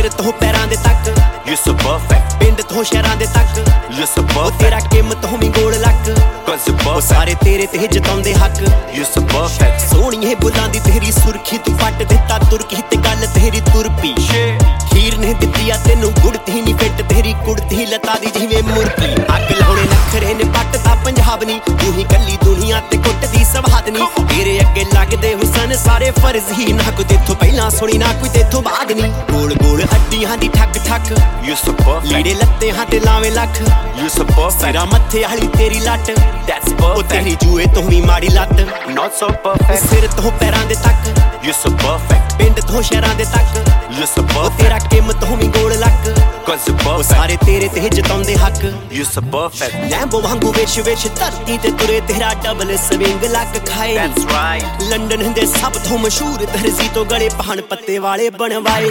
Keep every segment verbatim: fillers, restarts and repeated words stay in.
सिर तो पैरां दे तक You're so perfect, पिंड तो शहरां दे तक you're so perfect, तेरा कीमत होवी गोल लक cause you're perfect, सारे तेरे ते जताउंदे हक you're so perfect. सोहणीए बुलां दी तेरी सुरखी तू पट दिता तुरकी ते गल तेरी तुर पी खीर ने दित्ती आ तेनू गुड़ती नी फिट तेरी कुड़ती लता दी जिवें मुर्गी अग लाउणे नखरे ने पटदा पंजाब नी तू ही कल्ली दुनिया ते कुटदी सवाद नी तेरे अगे लगदे हुसन सारे फर्ज ही ना कोई तेथों पहला सुनी ना कोई तेथों बाद नी गोल गोल अड्डियां दी ठक ठक You're so perfect, लीड़े लत्ते हां ते लावे लख you're so perfect, सिरा मत्थे आली तेरी लट that's ओ तेरी perfect, जूए तो भी माड़ी लत not so perfect, सिर तो पैरां दे तक you're so perfect, पिंड तो शहरां दे तक you're so ओ perfect, तेरा कीमत होवी गोल लक cause you're ओ perfect, सारे तेरे ते जताउंदे हक you're so perfect, लैंबो वांगू विच विच धरती ते तुरे तेरा डबल स्विंग लग खाए that's right, लंडन दे सब तो मशहूर दर्जी तो गले पहाड़ पत्ते वाले बनवाए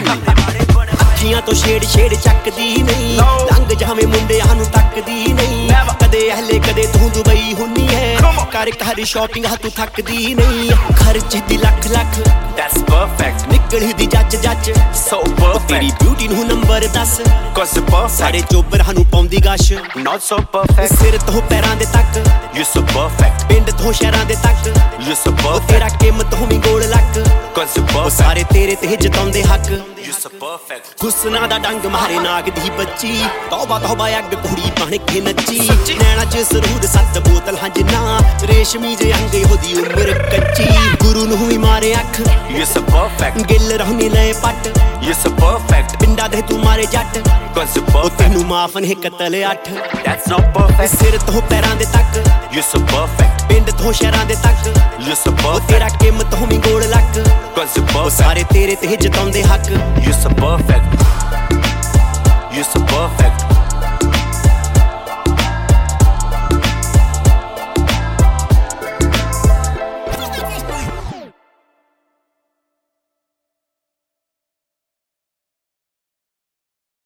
अखियां तो छेड़ छेड़ चकदी नहीं लंघ जावे मुंडियां नू तकदी नहीं कदे अहले कदे तू दुबई हुन्नी है कर कर शॉपिंग तू थकदी नहीं खर्च दी लख लख that's perfect, निकली दी जच जच so तेरी perfect, ब्यूटी नू नंबर दस cause you're perfect, सारे चोबर हानू पाउंदी गश not so perfect, सिर तो पैरां दे तक you're so perfect, पिंड तो शहरां दे तक you're so ओ perfect, तेरा कीमत होवी गोल लक cause you're ओ perfect, सारे तेरे ते जताउंदे हक you're so perfect, हुस्ना दा डंग मारे नाग दी बच्ची तौबा तौबा अग कुड़ी बन के नच्ची नैना च सरूर सत्त बोतल हां जिन्ना रेशमी जे अंग ओदी उम्र कच्ची गुरु नू भी मारे अख you're so perfect, गिल रहनी लए पट you're so perfect, पिंडा दे तू मारे जट cause you're ओ perfect, तेनू माफ ने कतल अठ that's not perfect, सिर तो पैरां दे तक you're so perfect, पिंड तो शहरां दे तक you're so ओ perfect, तेरा कीमत होवी गोल लक cause you're ओ perfect, सारे तेरे ते जताउंदे हक you're so perfect, you're so perfect,